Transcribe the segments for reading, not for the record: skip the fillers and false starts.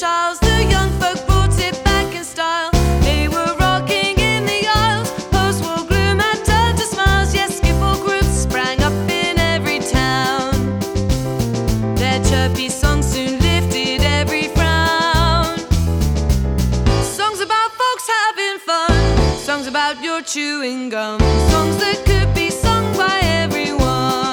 Charles, the young folk brought it back in style. They were rocking in the aisles. Post-war gloom had turned to smiles. Yes, skiffle groups sprang up in every town. Their chirpy songs soon lifted every frown. Songs about folks having fun, songs about your chewing gum, songs that could be sung by everyone.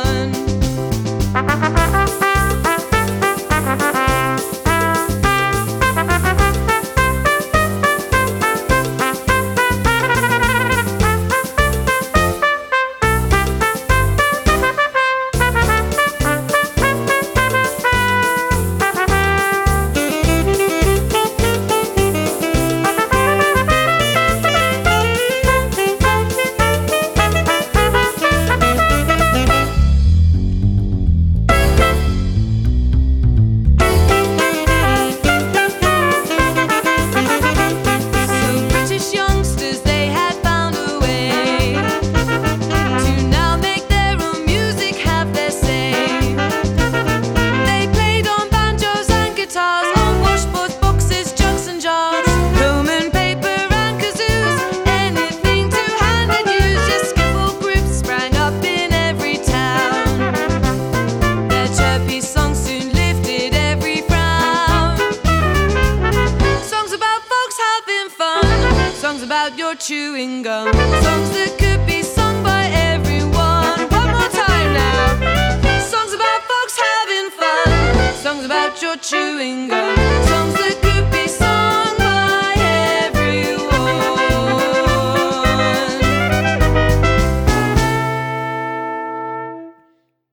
Songs about your chewing gum, songs that could be sung by everyone. One more time now. Songs about folks having fun, songs about your chewing gum.